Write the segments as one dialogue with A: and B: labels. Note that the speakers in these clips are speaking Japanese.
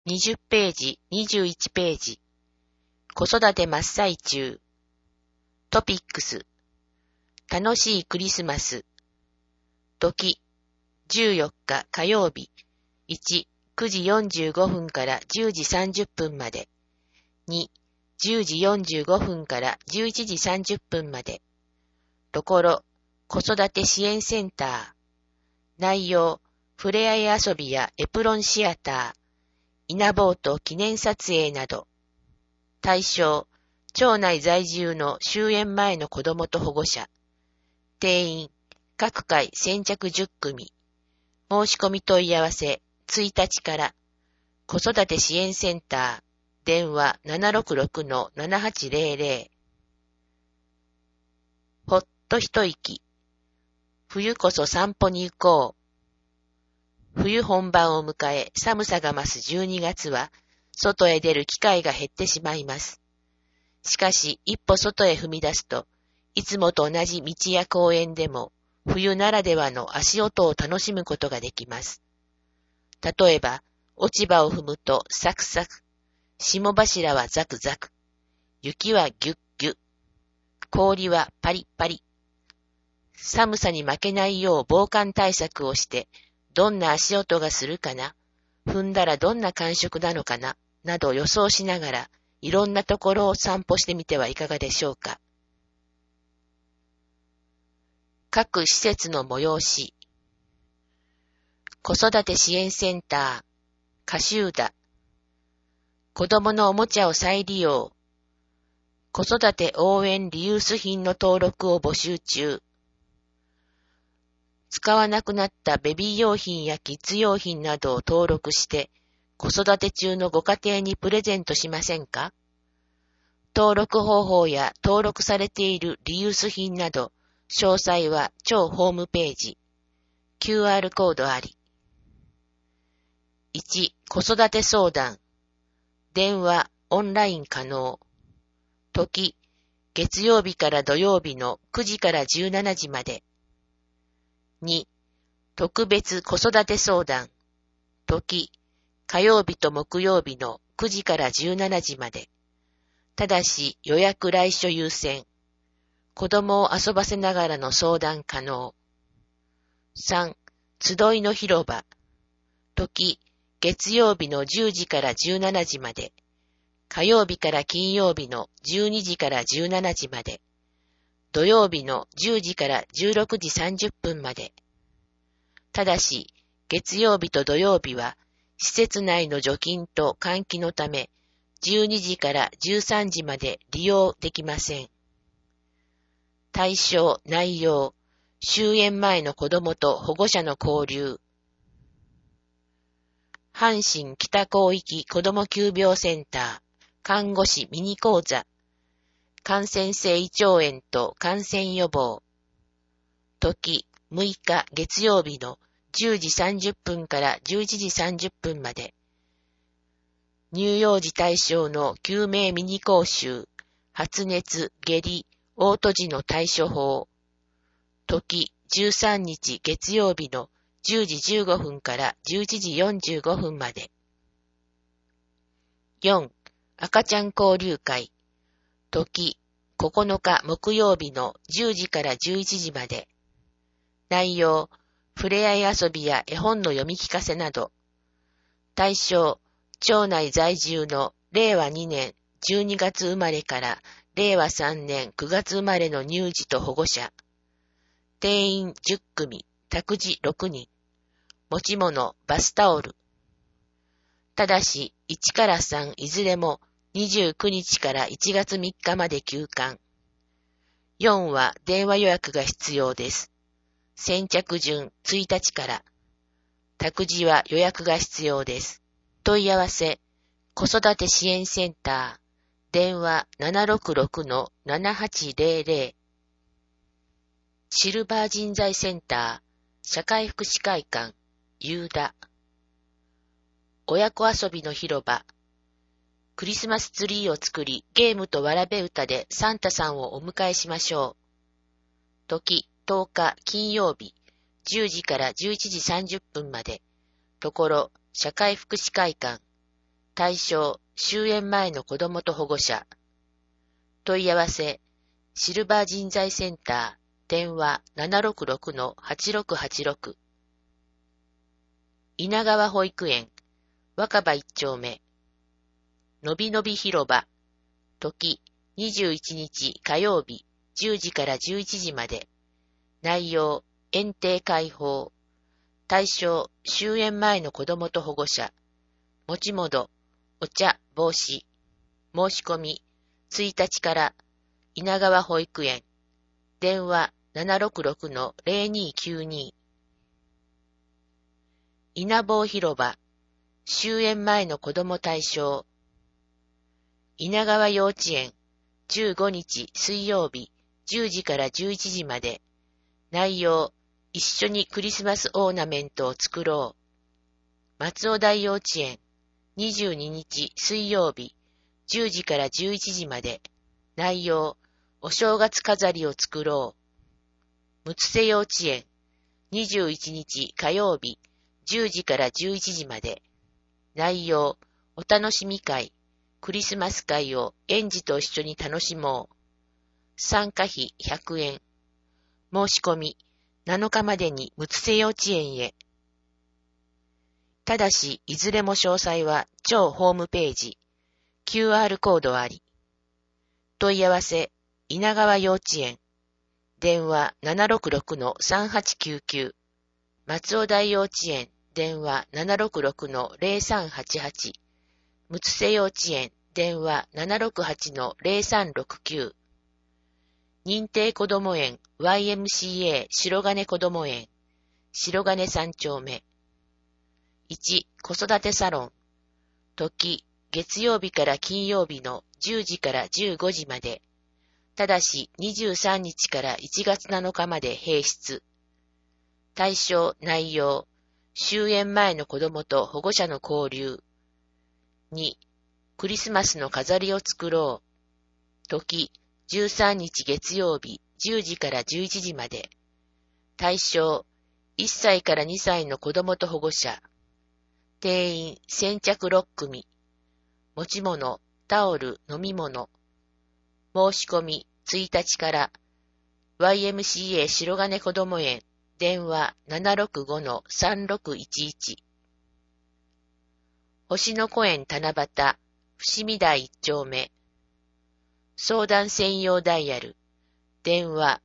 A: 20ページ、21ページ。子育て真っ最中。トピックス。楽しいクリスマス。時。14日火曜日。1、9時45分から10時30分まで。2、10時45分から11時30分まで。ところ、子育て支援センター。内容、ふれあい遊びやエプロンシアター、稲ボート記念撮影など。対象、町内在住の終園前の子供と保護者。定員、各回先着10組。申し込み問い合わせ、1日から。子育て支援センター、電話 766-7800。ほっと一息。冬こそ散歩に行こう。冬本番を迎え、寒さが増す12月は、外へ出る機会が減ってしまいます。しかし、一歩外へ踏み出すと、いつもと同じ道や公園でも、冬ならではの足音を楽しむことができます。例えば、落ち葉を踏むとサクサク、霜柱はザクザク、雪はギュッギュッ、氷はパリパリ。寒さに負けないよう防寒対策をして、どんな足音がするかな、踏んだらどんな感触なのかな、など予想しながら、いろんなところを散歩してみてはいかがでしょうか。各施設の催し。子育て支援センター、カシューダ。子供のおもちゃを再利用。子育て応援リユース品の登録を募集中。使わなくなったベビー用品やキッズ用品などを登録して、子育て中のご家庭にプレゼントしませんか？登録方法や登録されているリユース品など、詳細は超ホームページ。QR コードあり。1、子育て相談。電話、オンライン可能。時、月曜日から土曜日の9時から17時まで。2、特別子育て相談。時、火曜日と木曜日の9時から17時まで。ただし予約来所優先。子供を遊ばせながらの相談可能。3、集いの広場。時、月曜日の10時から17時まで。火曜日から金曜日の12時から17時まで。土曜日の10時から16時30分まで。ただし、月曜日と土曜日は、施設内の除菌と換気のため、12時から13時まで利用できません。対象、内容、終園前の子供と保護者の交流。阪神北広域子ども急病センター、看護師ミニ講座。感染性胃腸炎と感染予防。時、6日月曜日の10時30分から11時30分まで。乳幼児対象の救命ミニ講習。発熱、下痢、嘔吐時の対処法。時、13日月曜日の10時15分から11時45分まで。4. 赤ちゃん交流会。時、9日木曜日の10時から11時まで。内容、ふれあい遊びや絵本の読み聞かせなど。対象、町内在住の令和2年12月生まれから令和3年9月生まれの乳児と保護者。定員10組、託児6人。持ち物、バスタオル。ただし、1から3いずれも29日から1月3日まで休館。4は電話予約が必要です。先着順1日から。託児は予約が必要です。問い合わせ、子育て支援センター、電話 766-7800。シルバー人材センター、社会福祉会館、ユーダ。親子遊びの広場。クリスマスツリーを作り、ゲームとわらべ歌でサンタさんをお迎えしましょう。時、10日金曜日、10時から11時30分まで。ところ、社会福祉会館。 対象、終演前の子供と保護者。問い合わせ、シルバー人材センター、電話 766-8686。稲川保育園、若葉一丁目。のびのび広場、時、21日火曜日、10時から11時まで。内容、園庭開放。対象、終園前の子供と保護者。持ち物、お茶、帽子。申し込み、1日から稲川保育園。電話 766-0292。稲坊広場、終園前の子供対象。稲川幼稚園、15日水曜日、10時から11時まで。内容、一緒にクリスマスオーナメントを作ろう。松尾台幼稚園、22日水曜日、10時から11時まで。内容、お正月飾りを作ろう。むつせ幼稚園、21日火曜日、10時から11時まで。内容、お楽しみ会、クリスマス会を園児と一緒に楽しもう。参加費100円。申し込み、7日までにむつせ幼稚園へ。ただし、いずれも詳細は超ホームページ、QR コードあり。問い合わせ、稲川幼稚園。電話 766-3899。松尾台幼稚園。電話 766-0388。むつせ幼稚園。電話 768-0369。認定こども園 YMCA 白金こども園。白金3丁目。1、子育てサロン。時、月曜日から金曜日の10時から15時まで。ただし23日から1月7日まで閉室。対象、内容、終園前の子供と保護者の交流。2、クリスマスの飾りを作ろう。時、13日月曜日10時から11時まで。対象、1歳から2歳の子供と保護者。定員先着6組。持ち物、タオル、飲み物。申し込み1日から YMCA 白金こども園。電話 765-3611。星の子園七夕、伏見台1丁目。相談専用ダイヤル。電話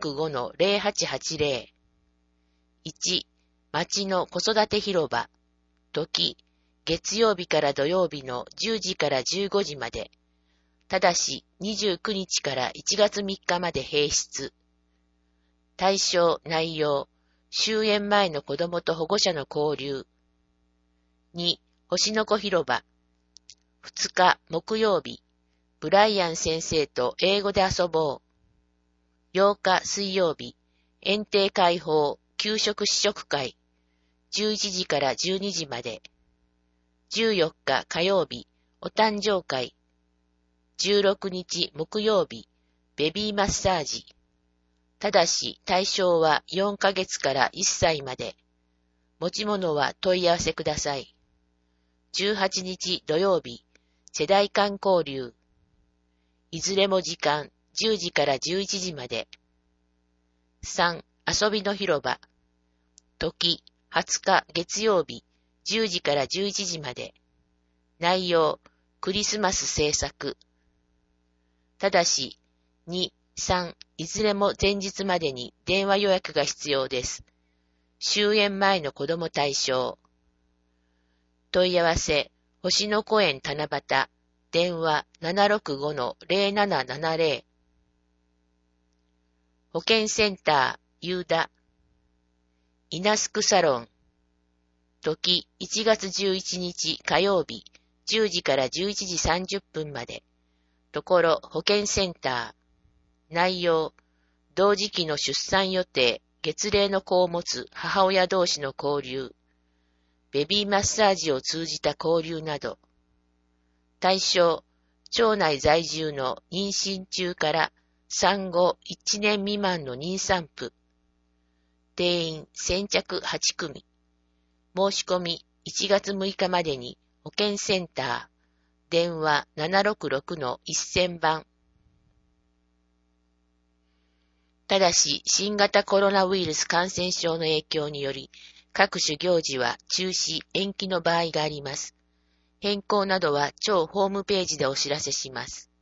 A: 765-0880。1、町の子育て広場。時、月曜日から土曜日の10時から15時まで。ただし29日から1月3日まで閉室。対象、内容、終園前の子供と保護者の交流。2、星の子広場。2日木曜日、ブライアン先生と英語で遊ぼう。8日水曜日、園庭開放、給食試食会。11時から12時まで。14日火曜日、お誕生会。16日木曜日、ベビーマッサージ。ただし対象は4ヶ月から1歳まで。持ち物は問い合わせください。18日土曜日、世代間交流。いずれも時間10時から11時まで。3、遊びの広場。時、20日月曜日、10時から11時まで。内容、クリスマス制作。ただし、2、3、いずれも前日までに電話予約が必要です。終園前の子供対象。問い合わせ、星の子園七夕。電話 765-0770。保健センター、ユーダ。イナスクサロン。時、1月11日火曜日、10時から11時30分まで。ところ、保健センター。内容、同時期の出産予定、月齢の子を持つ母親同士の交流。ベビーマッサージを通じた交流など。対象、町内在住の妊娠中から産後1年未満の妊産婦。定員先着8組。申し込み1月6日までに保健センター、電話766-1000番。ただし、新型コロナウイルス感染症の影響により、各種行事は中止、延期の場合があります。変更などは超ホームページでお知らせします。